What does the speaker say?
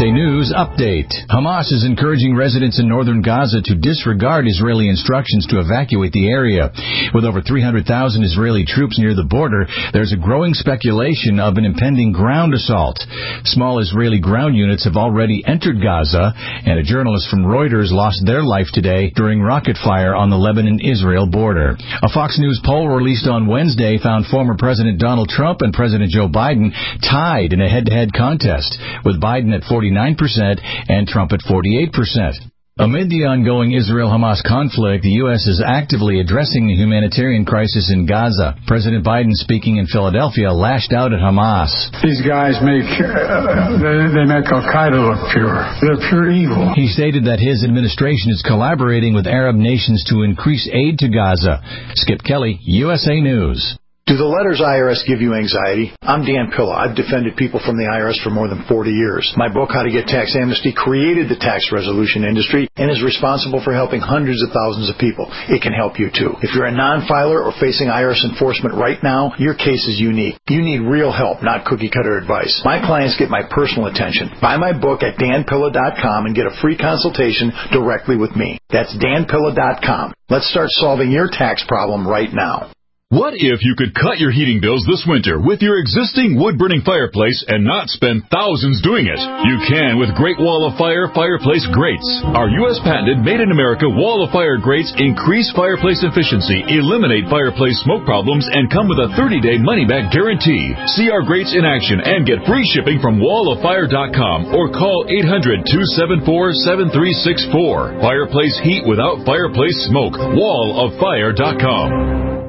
USA News Update. Hamas is encouraging residents in northern Gaza to disregard Israeli instructions to evacuate the area. With over 300,000 Israeli troops near the border, there's a growing speculation of an impending ground assault. Small Israeli ground units have already entered Gaza, and a journalist from Reuters lost their life today during rocket fire on the Lebanon-Israel border. A Fox News poll released on Wednesday found former President Donald Trump and President Joe Biden tied in a head-to-head contest, with Biden at 49% and Trump at 48%. Amid the ongoing Israel-Hamas conflict, the U.S. is actively addressing the humanitarian crisis in Gaza. President Biden, speaking in Philadelphia, lashed out at Hamas. These guys make Al-Qaeda look pure. They're pure evil. He stated that his administration is collaborating with Arab nations to increase aid to Gaza. Skip Kelly, USA News. Do the letters IRS give you anxiety? I'm Dan Pilla. I've defended people from the IRS for more than 40 years. My book, How to Get Tax Amnesty, created the tax resolution industry and is responsible for helping hundreds of thousands of people. It can help you too. If you're a non-filer or facing IRS enforcement right now, your case is unique. You need real help, not cookie-cutter advice. My clients get my personal attention. Buy my book at danpilla.com and get a free consultation directly with me. That's danpilla.com. Let's start solving your tax problem right now. What if you could cut your heating bills this winter with your existing wood-burning fireplace and not spend thousands doing it? You can with Great Wall of Fire fireplace grates. Our U.S. patented made-in-America Wall of Fire grates increase fireplace efficiency, eliminate fireplace smoke problems, and come with a 30-day money-back guarantee. See our grates in action and get free shipping from walloffire.com or call 800-274-7364. Fireplace heat without fireplace smoke. walloffire.com.